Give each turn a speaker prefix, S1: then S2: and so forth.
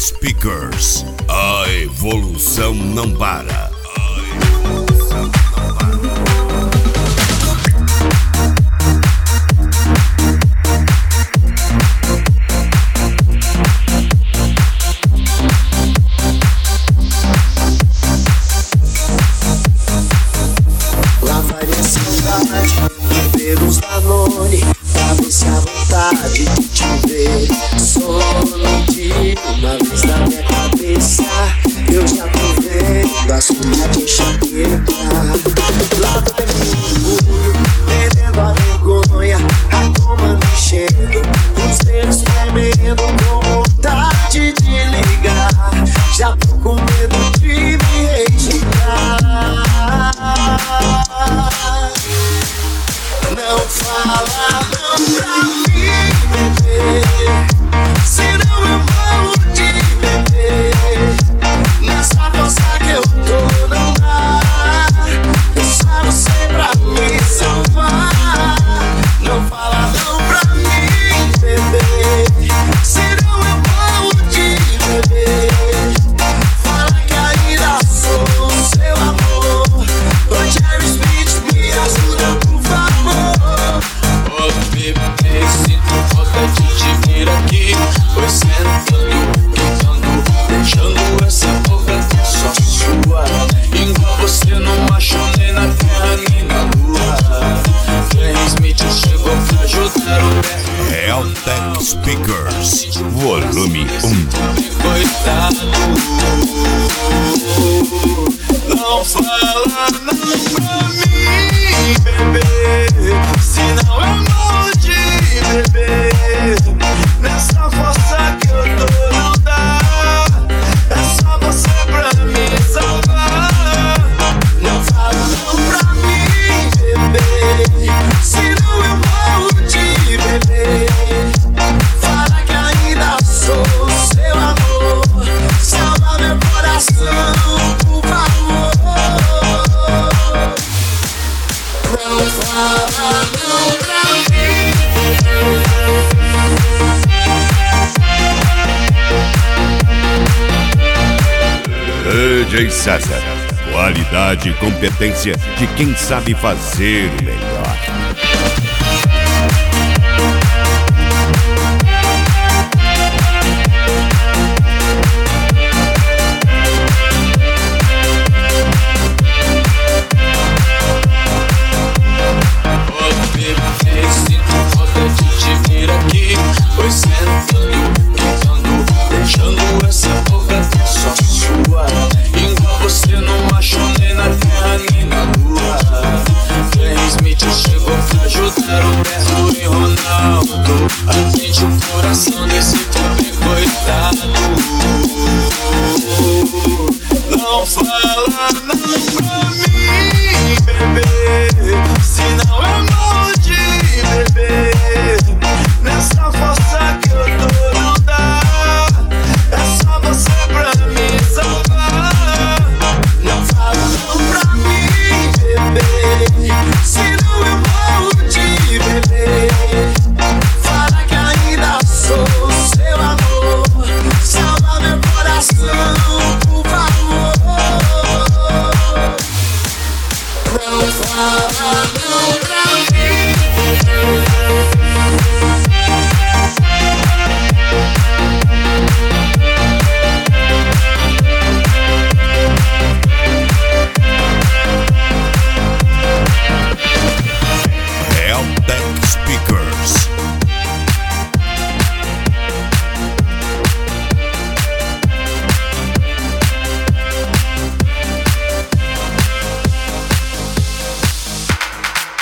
S1: Speakers. A evolução não para.
S2: Pelos Danone, pra ver se a vontade de te ver some de uma vez na minha cabeça. Eu já tô vendo a sua de enxaqueca. Lá vai meu orgulho, perdendo a vergonha, a coma mexendo, os dedos tremendo com vontade de ligar. Já tô com medo de me rejeitar. Não fala não pra mim, bebê, senão eu morro de bebê. Nessa força que eu tô não dá, é só você pra me salvar. Não fala não pra mim, bebê, senão eu morro de bebê. Fala que ainda sou seu amor. Ô Jerry Smith, me ajuda por favor.
S3: Oh bebê, sinto falta de te vir aqui. Foi sentando, quicando, beijando essa boca que é só sua. Igual você não achou nem na terra nem na lua. Jerry Smith chegou pra ajudar o pé.
S1: Realtek Speakers, volume 1.
S3: Coitado, não fala não pra mim, bebê, senão eu morro de bebê. Nessa força que eu tô não dá, é só você pra me salvar.
S2: Não fala não pra mim, bebê, senão eu morro de bebê. Fala que ainda sou seu amor. Salva meu coração, por favor. Não fala não pra mim.
S1: DJ César. Qualidade e competência de quem sabe fazer o melhor.